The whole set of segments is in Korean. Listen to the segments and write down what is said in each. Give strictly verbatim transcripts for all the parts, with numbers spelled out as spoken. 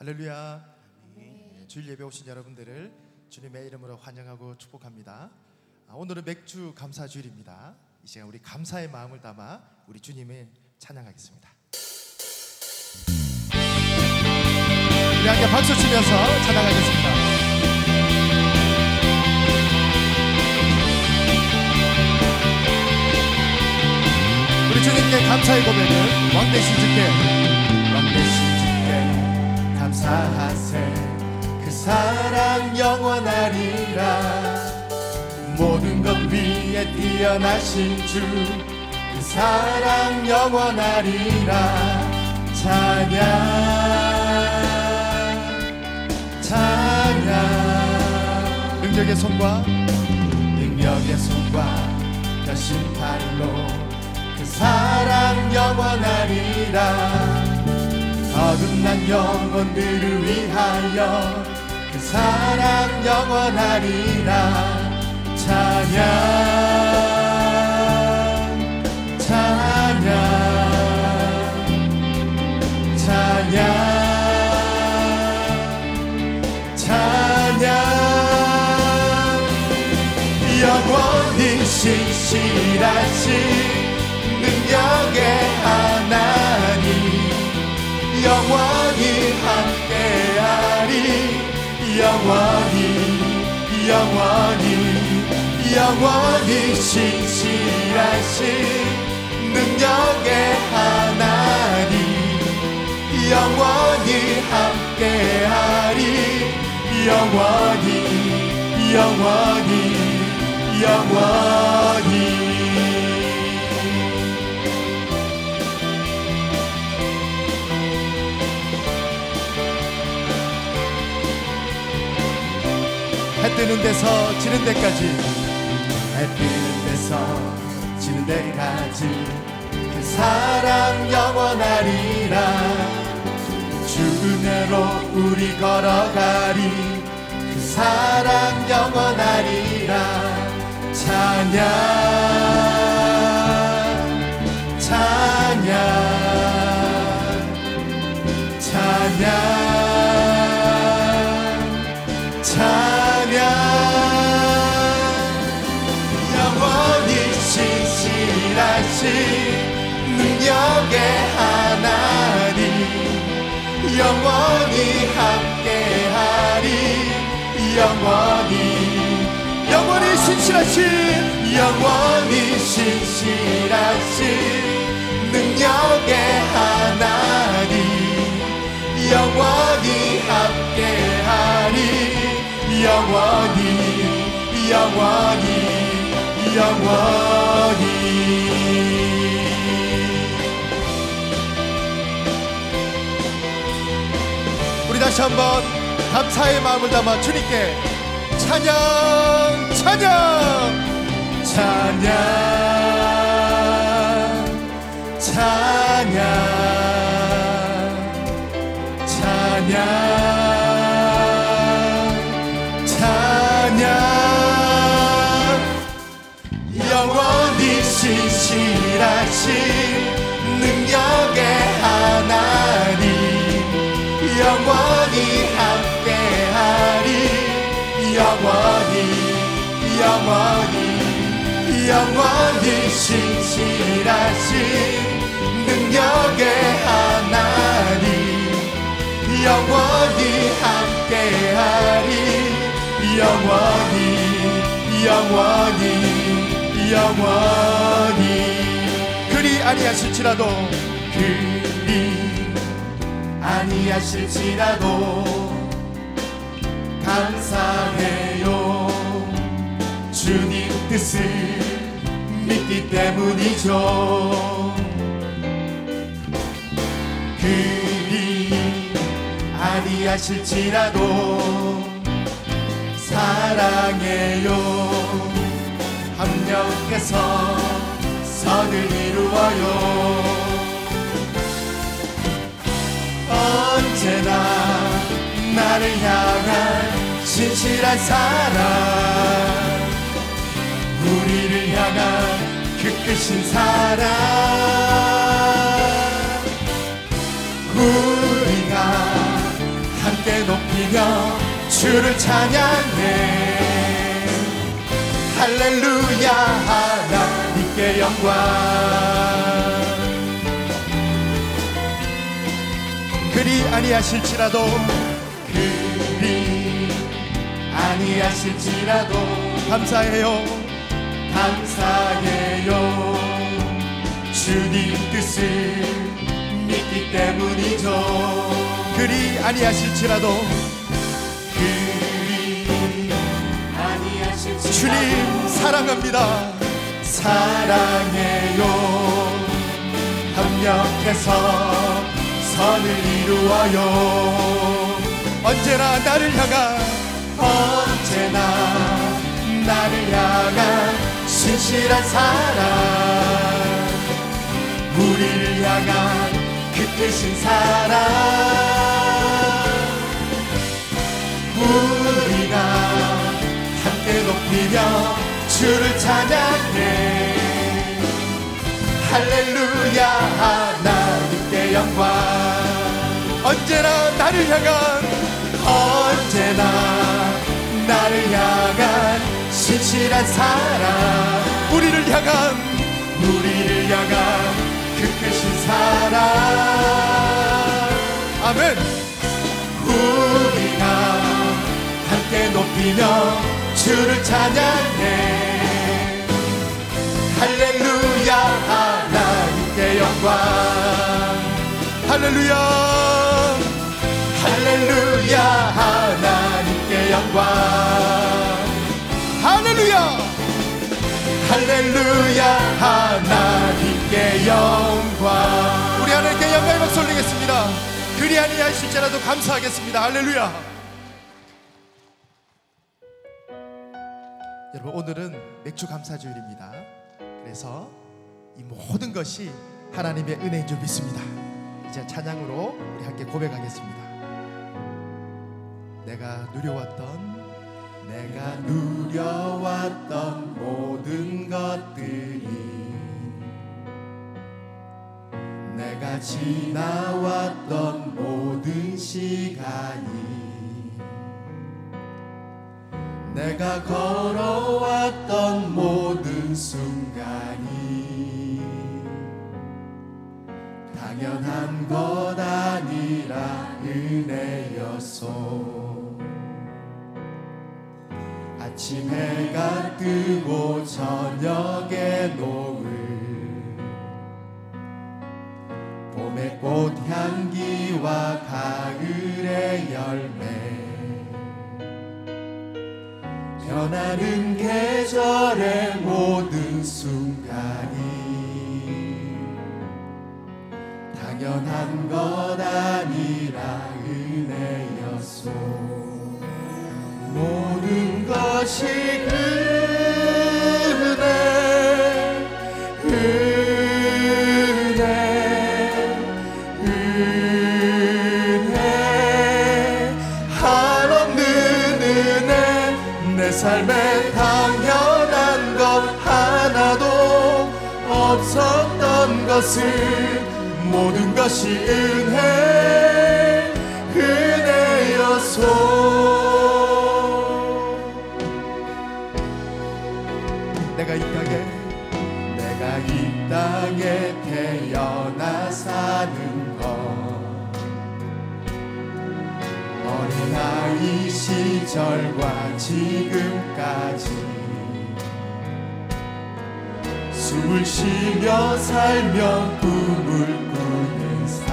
할렐루야. 네, 주일 예배 오신 여러분들을 주님의 이름으로 환영하고 축복합니다. 오늘은 맥주 감사 주일입니다. 이 시간 우리 감사의 마음을 담아 우리 주님을 찬양하겠습니다. 우리 함께 박수 치면서 찬양하겠습니다. 우리 주님께 감사의 고백을 왕대신 주께 왕대신 감사하세. 그 사랑 영원하리라. 모든 것 위에 뛰어나신 주 그 사랑 영원하리라. 찬양 찬양. 능력의 손과 능력의 손과 펴신 팔로 그 사랑 영원하리라. 어긋난 영혼들을 위하여 그 사랑 영원하리라. 찬양 찬양 찬양 찬양. 영원히 신실하신 능력의 하나님 영원히 함께하리. 영원히 영원히 영원히 신실하신 능력의 하나님 영원히 함께하리. 영원히 영원히 영원히. 해 뜨는 데서 지는 데까지 해 뜨는 데서 지는 데까지 그 사랑 영원하리라. 주 은혜로 우리 걸어가리. 그 사랑 영원하리라. 찬양 찬양 찬양 찬양. 영원히 신실하신 능력의 하나님 영원히 함께하리. 영원히 영원히 신실하신 영원히 신실하신 능력의 하나님 영원히 함께하리. 영원히 영원히 영원히. 우리 다시 한번 감사의 마음을 담아 주님께 찬양 찬양 찬양 찬양 찬양 찬양. 영원히 신실하신 능력의 하나님 영원히 함께하리. 영원히 영원히 영원히 신실하신 능력의 하나님 영원히 함께하리. 영원히 영원히 영원히. 그리 아니하실지라도 그리 아니하실지라도 감사해요. 주님 뜻을 믿기 때문이죠. 그리 아니하실지라도 사랑해요. 합력해서 선을 이루어요. 언제나 나를 향한 신실한 사랑 우리를 향한 그 크신 사랑 우리가 높이며 주를 찬양해. 할렐루야 하나님께 영광. 그리 아니하실지라도 그리 아니하실지라도 감사해요 감사해요 주님 뜻을 믿기 때문이죠. 그리 아니하실지라도 그리 아니하실지라도 주님 사랑합니다. 사랑해요. 협력해서 선을 이루어요. 언제나 나를 향한 언제나 나를 향한 신실한 사랑 우리를 향한 그 크신 사랑 우리가 함께 높이며 주를 찬양해. 할렐루야 하나님께 영광. 언제나 나를 향한 언제나 나를 향한 신실한 사랑 우리를 향한 우리를 향한 그 크신 사랑 아멘. 우리가 함께 높이며 주를 찬양해. 할렐루야 하나님께 영광. 할렐루야 할렐루야 하나님께 영광. 할렐루야 할렐루야 하나님께 영광. 우리 하나님께 영광의 박수 올리겠습니다. 그리 아니하실지라도 감사하겠습니다. 할렐루야. 여러분 오늘은 맥주 감사주일입니다. 그래서 이 모든 것이 하나님의 은혜인 줄 믿습니다. 이제 찬양으로 우리 함께 고백하겠습니다. 내가 누려왔던 내가 누려왔던 모든 것들이 내가 지나왔던 모든 시간이 내가 걸어왔던 모든 순간이 당연한 것 아니라 은혜였소. 아침 해가 뜨고 저녁에 노을 봄의 꽃향기와 가을의 열매 변하는 계절의 모든 순간이 당연한 것 아니라 은혜였소. 모든 것이 은혜 은혜 은혜 한없는 은혜 내 삶에 당연한 것 하나도 없었던 것을 모든 것이 은혜 은혜였소. 내가 이 땅에 내가 이 땅에 태어나 사는 것 어린아이 시절과 지금까지 숨을 쉬며 살며 꿈을 꾸는 삶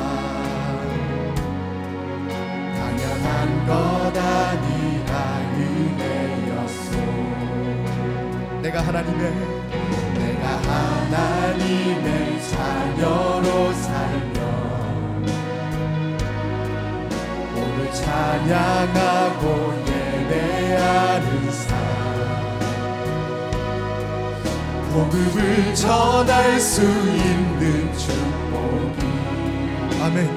당연한 것 아니라 은혜였소. 내가 하나님의 내가 하나님의 자녀로 살며 오늘 찬양하고 예배하는 삶 복음을 전할 수 있는 축복이 아멘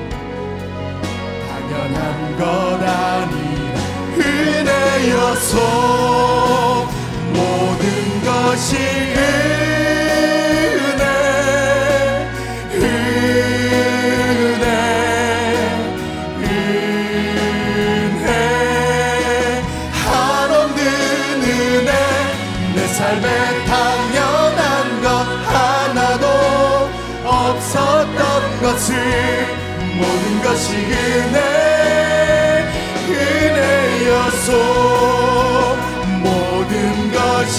당연한 것 아니라 은혜였소. 모든 것이 은혜 은혜 은혜 것이 은혜, 은혜였소. 모든 것이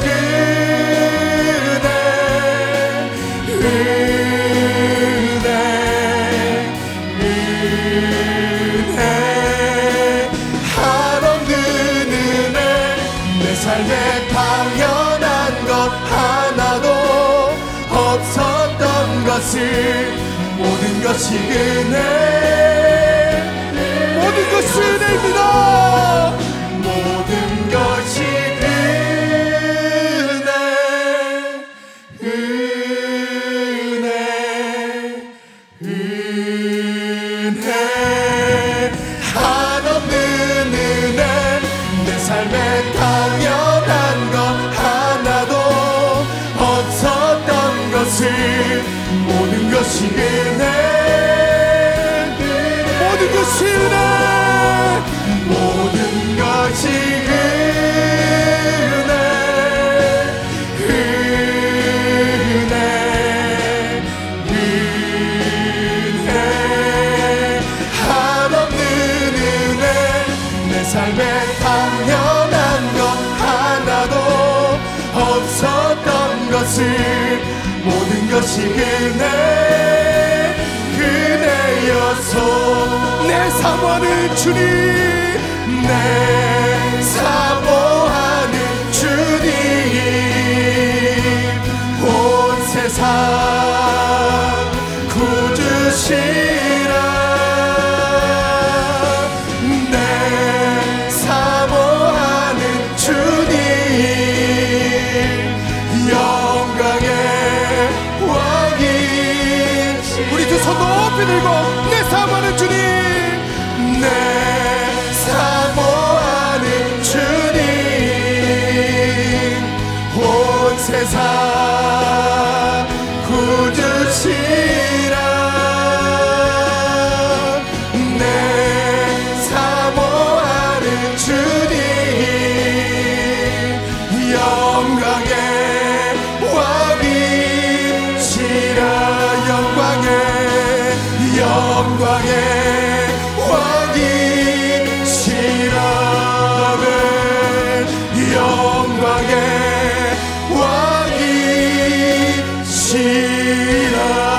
은혜, 은혜, 은혜. 한없는 은혜, 내 삶에 당연한 것 하나도 없었던 것을, 모든 것이 은혜, 모든 것이 은혜입니다. 모든 것이 은혜, 은혜, 은혜. 한없는 은혜, 내 삶에 당연한 것 하나도 없었던 것을, 모든 것이 은혜, 모든 것이 은혜, 모든 것이 은혜, 은혜, 은혜. 한없는 은혜, 내 삶에 당연한 것 하나도 없었던 것을, 모든 것이 은혜, 은혜였소. 내 사모하는 주님, 내 사모하는 주님, 온 세상 구주시라. 내 사모하는 주님, 영광의 왕이. 우리 두 손 높이 들고 내 사모하는 주님, 내 사모하는 주님, 온 세상 구주시라. 내 사모하는 주님, 영광의 왕이시라. 영광의 영광의 왕이시라네. 영광의 왕이시라.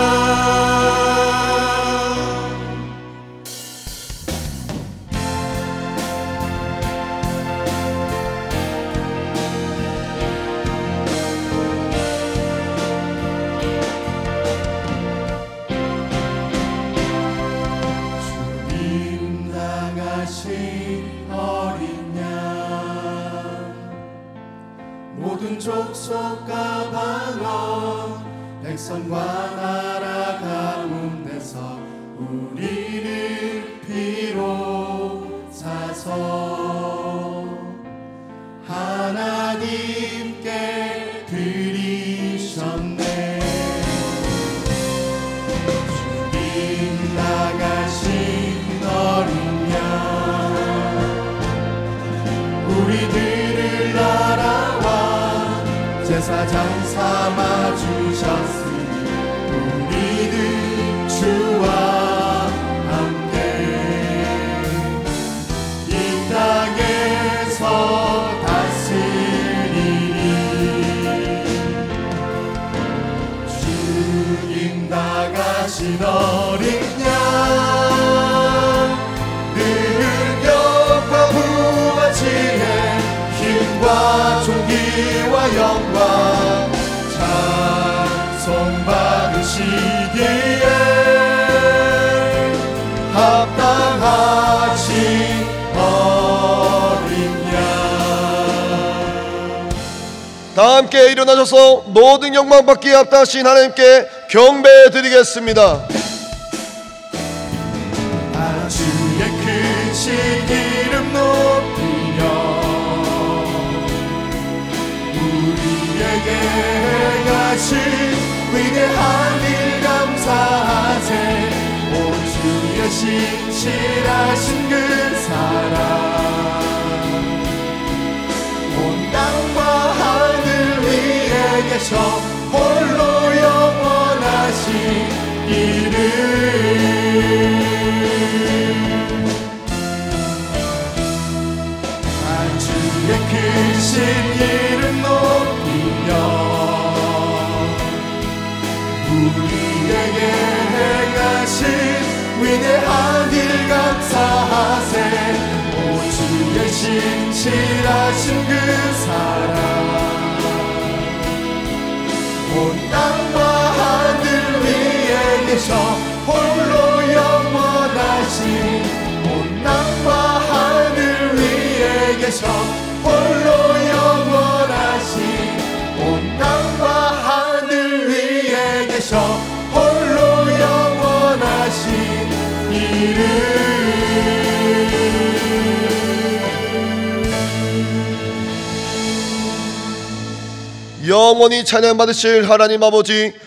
모든 족속과 방언, 백성과 나라 가운데서 우리를 비롯사서 하나님께 드리셨네. 주님 나가신 어린 양, 우리들을 알아와 제사장 삼아 주셨으니 우리들 주와 함께 이 땅에서 다스리니. 주님 나가신 어린 양, 능력과 부와 지혜, 힘과 존귀와 영광 찬송받으시기에 합당하신 어린 양. 다 함께 일어나셔서 모든 영광 받기에 합당하신 하나님께 경배해 드리겠습니다. 주의 크신 이름 높이며 우리에게 행하신 위대한 일 감사하세. 오 주의 신실하신 그 사랑, 온 땅과 하늘 위에 계셔 홀로 영원하신 이름. 이름 높이며 우리에게 행하신 위대한 일 감사하세. 오 주의 신실하신 그 사랑 온 땅과 하늘 위에 계셔 홀로 영원하신 온 땅과 하늘 위에 계셔 홀로 영원하신 온 땅과 하늘 위에 계셔 홀로 영원하신 이름. 영원히 찬양받으실 하나님 아버지,